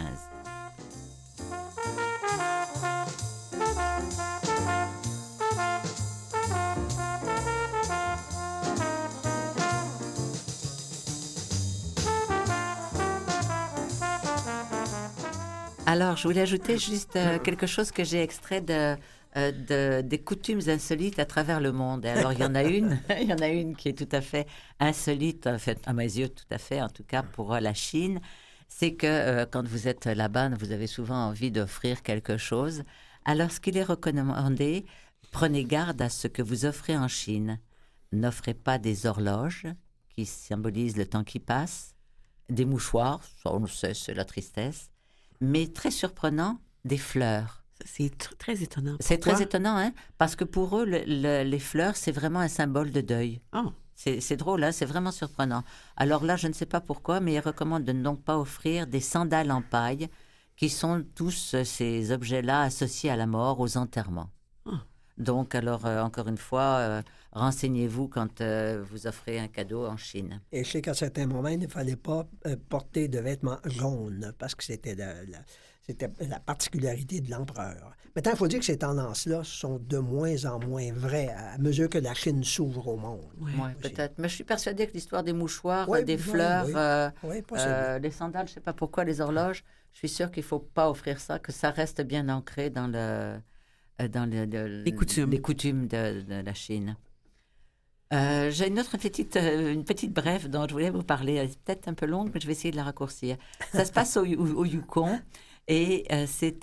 Alors, je voulais ajouter juste quelque chose que j'ai extrait des coutumes insolites à travers le monde. Et alors, il y en a une qui est tout à fait insolite, en fait, à mes yeux, tout à fait, en tout cas pour la Chine. C'est que quand vous êtes là-bas, vous avez souvent envie d'offrir quelque chose. Alors, ce qu'il est recommandé, prenez garde à ce que vous offrez en Chine. N'offrez pas des horloges qui symbolisent le temps qui passe, des mouchoirs, ça on le sait, c'est la tristesse, mais très surprenant, des fleurs. C'est très étonnant. C'est très étonnant, hein? Parce que pour eux, les fleurs, c'est vraiment un symbole de deuil. Oh. C'est drôle, hein? C'est vraiment surprenant. Alors là, je ne sais pas pourquoi, mais ils recommandent de ne donc pas offrir des sandales en paille, qui sont tous ces objets-là associés à la mort, aux enterrements. Oh. Donc, alors, encore une fois, renseignez-vous quand vous offrez un cadeau en Chine. Et je sais qu'à certains moments, il ne fallait pas porter de vêtements jaunes, parce que c'était la particularité de l'empereur. Maintenant, il faut dire que ces tendances-là sont de moins en moins vraies à mesure que la Chine s'ouvre au monde. Oui, peut-être. Mais je suis persuadée que l'histoire des mouchoirs, des fleurs, les sandales, je ne sais pas pourquoi, les horloges, je suis sûre qu'il ne faut pas offrir ça, que ça reste bien ancré dans les coutumes de la Chine. J'ai une petite brève dont je voulais vous parler. Elle est peut-être un peu longue, mais je vais essayer de la raccourcir. Ça se passe au Yukon et c'est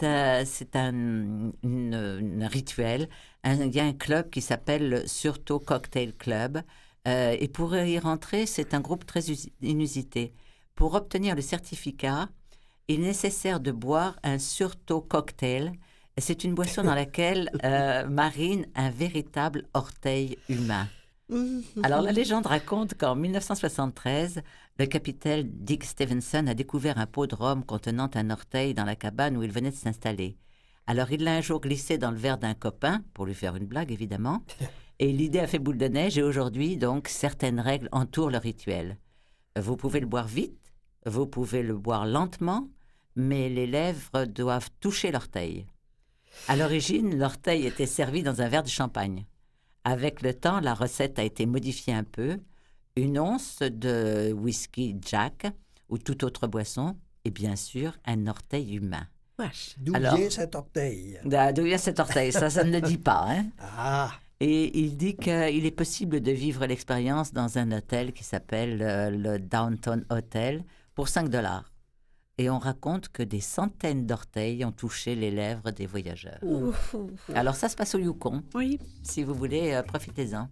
un rituel. Il y a un club qui s'appelle le Surto Cocktail Club. Et pour y rentrer, c'est un groupe très inusité. Pour obtenir le certificat, il est nécessaire de boire un Surto Cocktail. C'est une boisson dans laquelle marine un véritable orteil humain. Alors, la légende raconte qu'en 1973, le capitaine Dick Stevenson a découvert un pot de rhum contenant un orteil dans la cabane où il venait de s'installer. Alors, il l'a un jour glissé dans le verre d'un copain, pour lui faire une blague, évidemment, et l'idée a fait boule de neige, et aujourd'hui, donc, certaines règles entourent le rituel. Vous pouvez le boire vite, vous pouvez le boire lentement, mais les lèvres doivent toucher l'orteil. À l'origine, l'orteil était servi dans un verre de champagne. Avec le temps, la recette a été modifiée un peu. Une once de whisky Jack ou toute autre boisson et bien sûr un orteil humain. D'où vient cet orteil? D'où vient cet orteil? Ça ne le dit pas. Hein? Ah! Et il dit qu'il est possible de vivre l'expérience dans un hôtel qui s'appelle le Downtown Hotel pour $5. et on raconte que des centaines d'orteils ont touché les lèvres des voyageurs. Alors ça se passe au Yukon. Oui. Si vous voulez, profitez-en.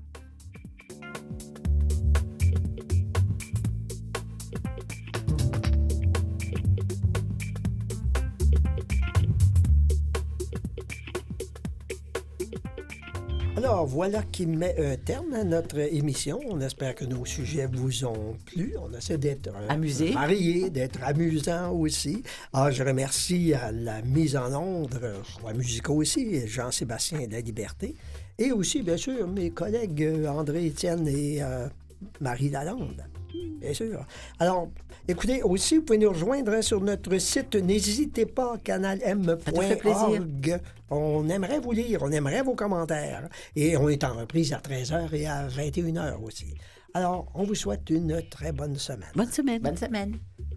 Alors, voilà qui met un terme à notre émission. On espère que nos sujets vous ont plu. On essaie d'être variés, d'être amusants aussi. Alors, je remercie à la mise en onde, choix musicaux aussi, Jean-Sébastien de la Liberté. Et aussi, bien sûr, mes collègues André Étienne et Marie Lalande. Bien sûr. Alors, écoutez, aussi, vous pouvez nous rejoindre sur notre site. N'hésitez pas, canalm.org. On aimerait vous lire, on aimerait vos commentaires. Et on est en reprise à 13h et à 21h aussi. Alors, on vous souhaite une très bonne semaine. Bonne semaine. Bonne semaine.